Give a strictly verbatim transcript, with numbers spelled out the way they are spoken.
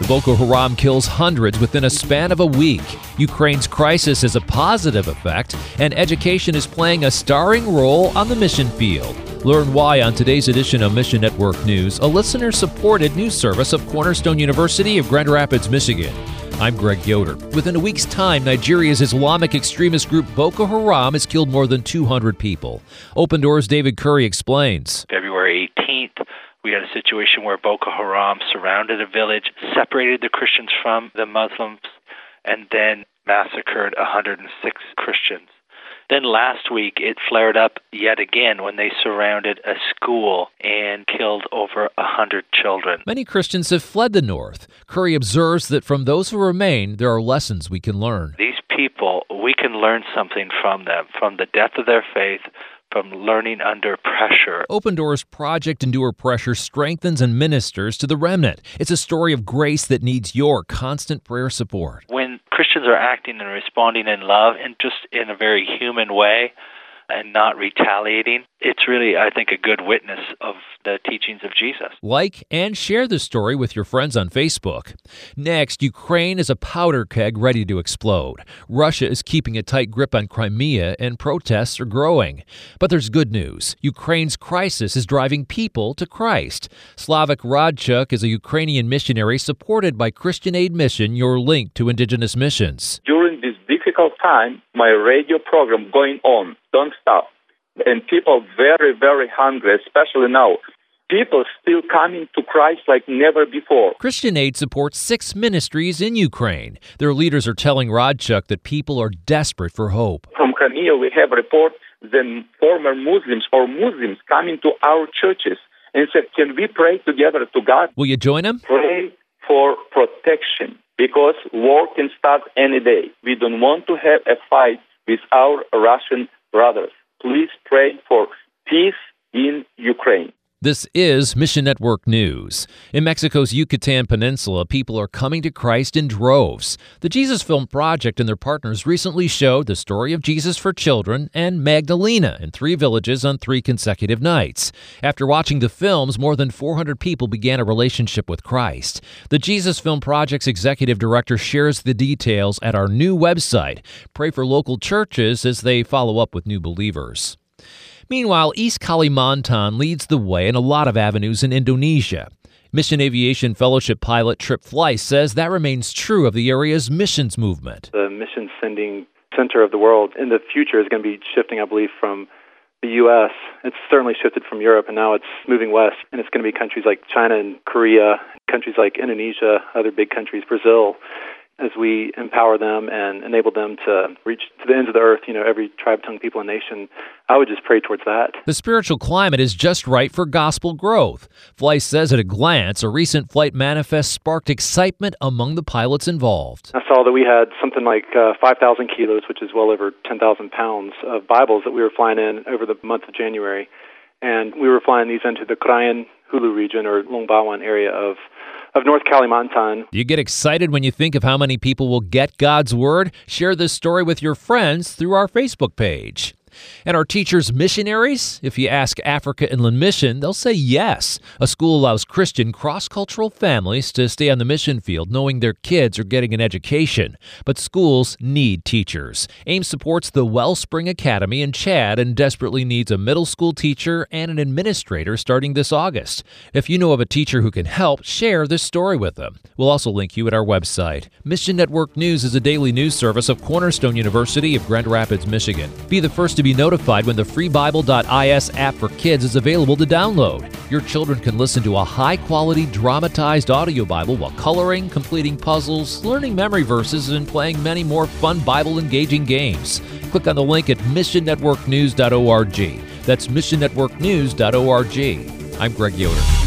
Boko Haram kills hundreds within a span of a week. Ukraine's crisis has a positive effect, and education is playing a starring role on the mission field. Learn why on today's edition of Mission Network News, a listener-supported news service of Cornerstone University of Grand Rapids, Michigan. I'm Greg Yoder. Within a week's time, Nigeria's Islamic extremist group Boko Haram has killed more than two hundred people. Open Doors' David Curry explains. February eighteenth, we had a situation where Boko Haram surrounded a village, separated the Christians from the Muslims, and then massacred one hundred six Christians. Then last week, it flared up yet again when they surrounded a school and killed over one hundred children. Many Christians have fled the north. Curry observes that from those who remain, there are lessons we can learn. These people, we can learn something from them, from the depth of their faith, from learning under pressure. Open Doors Project Endure Pressure strengthens and ministers to the remnant. It's a story of grace that needs your constant prayer support. When Christians are acting and responding in love and just in a very human way and not retaliating, it's really, I think, a good witness of the teachings of Jesus. Like and share this story with your friends on Facebook. Next, Ukraine is a powder keg ready to explode. Russia is keeping a tight grip on Crimea, and protests are growing. But there's good news. Ukraine's crisis is driving people to Christ. Slavik Radchuk is a Ukrainian missionary supported by Christian Aid Mission, your link to indigenous missions. During this difficult time, my radio program going on, don't stop. And people very, very hungry, especially now. People still coming to Christ like never before. Christian Aid supports six ministries in Ukraine. Their leaders are telling Radchuk that people are desperate for hope. From Crimea, we have report that former Muslims or Muslims coming to our churches and said, can we pray together to God? Will you join them? Pray for protection, because war can start any day. We don't want to have a fight with our Russian brothers. Please pray for peace in Ukraine. This is Mission Network News. In Mexico's Yucatan Peninsula, people are coming to Christ in droves. The Jesus Film Project and their partners recently showed the story of Jesus for children and Magdalena in three villages on three consecutive nights. After watching the films, more than four hundred people began a relationship with Christ. The Jesus Film Project's executive director shares the details at our new website. Pray for local churches as they follow up with new believers. Meanwhile, East Kalimantan leads the way in a lot of avenues in Indonesia. Mission Aviation Fellowship pilot Trip Fleiss says that remains true of the area's missions movement. The mission sending center of the world in the future is going to be shifting, I believe, from the U S. It's certainly shifted from Europe, and now it's moving west, and it's going to be countries like China and Korea, countries like Indonesia, other big countries, Brazil, as we empower them and enable them to reach to the ends of the earth, you know, every tribe, tongue, people, and nation. I would just pray towards that. The spiritual climate is just right for gospel growth. Fleiss says at a glance, a recent flight manifest sparked excitement among the pilots involved. I saw that we had something like uh, five thousand kilos, which is well over ten thousand pounds of Bibles that we were flying in over the month of January. And we were flying these into the Krayan Hulu region or Longbawan area of of North Kalimantan. Do you get excited when you think of how many people will get God's Word? Share this story with your friends through our Facebook page. And are teachers missionaries? If you ask Africa Inland Mission, they'll say yes. A school allows Christian cross-cultural families to stay on the mission field knowing their kids are getting an education. But schools need teachers. AIM supports the Wellspring Academy in Chad and desperately needs a middle school teacher and an administrator starting this August. If you know of a teacher who can help, share this story with them. We'll also link you at our website. Mission Network News is a daily news service of Cornerstone University of Grand Rapids, Michigan. Be the first to be notified when the free Bible dot I S app for kids is available to download. Your children can listen to a high-quality dramatized audio Bible while coloring, completing puzzles, learning memory verses, and playing many more fun Bible-engaging games. Click on the link at mission network news dot org. That's mission network news dot org. I'm Greg Yoder.